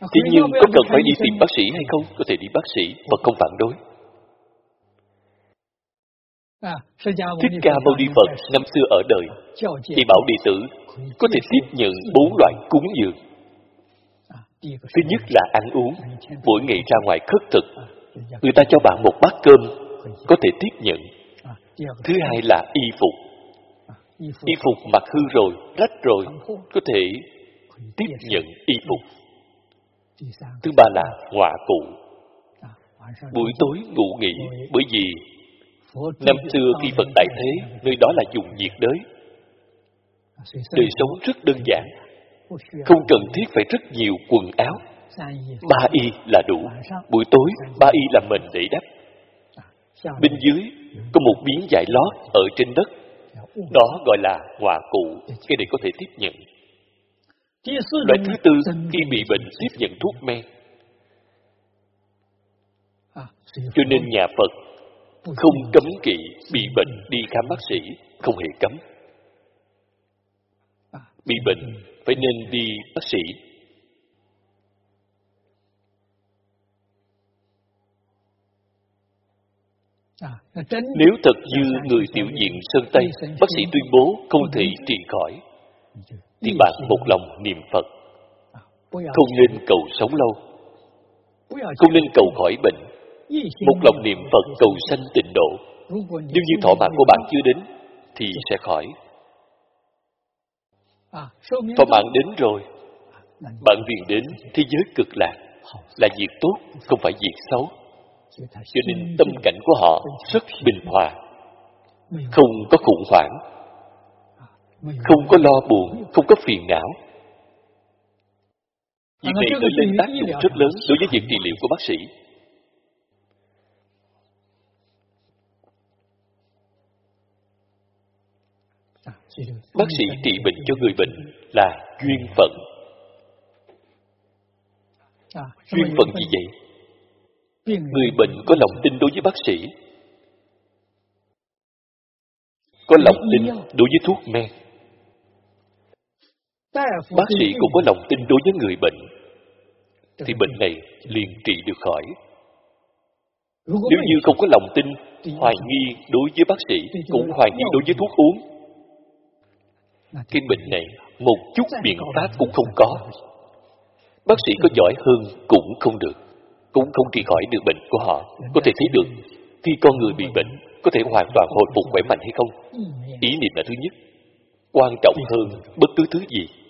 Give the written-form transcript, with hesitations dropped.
Thế nhưng có cần phải đi tìm bác sĩ hay không? Có thể đi bác sĩ, Phật không phản đối. Thích Ca Mâu Ni Phật năm xưa ở đời chỉ bảo đệ tử có thể tiếp nhận 4 loại cúng dường. Thứ nhất là ăn uống, mỗi ngày ra ngoài khất thực, người ta cho bạn một bát cơm, có thể tiếp nhận. Thứ hai là y phục. Y phục mặc hư rồi, rách rồi, có thể tiếp nhận y phục. Thứ ba là ngọa cụ. Buổi tối ngủ nghỉ, bởi vì năm xưa khi Phật tại thế, nơi đó là dùng nhiệt đới. Đời sống rất đơn giản, không cần thiết phải rất nhiều quần áo. 3 y là đủ. Buổi tối 3 y là mền để đắp. Bên dưới có một miếng vải lót ở trên đất, đó gọi là ngọa cụ. Cái này có thể tiếp nhận. Loại thứ tư, khi bị bệnh tiếp nhận thuốc men. Cho nên nhà Phật không cấm kỵ bị bệnh đi khám bác sĩ, không hề cấm. Bị bệnh phải nên đi bác sĩ. Nếu thật như người tiểu diện Sơn Tây, bác sĩ tuyên bố không thể trị khỏi, thì bạn một lòng niệm Phật. Không nên cầu sống lâu, không nên cầu khỏi bệnh. Một lòng niệm Phật cầu sanh tịnh độ. Nếu như thọ mạng của bạn chưa đến, thì sẽ khỏi. Thọ mạng đến rồi, bạn liền đến thế giới cực lạc, là việc tốt, không phải việc xấu. Cho nên tâm cảnh của họ rất bình hòa, không có khủng hoảng, không có lo buồn, không có phiền não. Việc này khởi lên tác dụng rất lớn đối với việc trị liệu của bác sĩ. Bác sĩ trị bệnh cho người bệnh là duyên phận. Duyên phận gì vậy? Người bệnh có lòng tin đối với bác sĩ, có lòng tin đối với thuốc men. Bác sĩ cũng có lòng tin đối với người bệnh, thì bệnh này liền trị được khỏi. Nếu như không có lòng tin, hoài nghi đối với bác sĩ, cũng hoài nghi đối với thuốc uống, cái bệnh này một chút biện pháp cũng không có. Bác sĩ có giỏi hơn cũng không được, cũng không trị khỏi được bệnh của họ. Có thể thấy được, khi con người bị bệnh, có thể hoàn toàn hồi phục khỏe mạnh hay không? Ý niệm là thứ nhất, quan trọng hơn bất cứ thứ gì.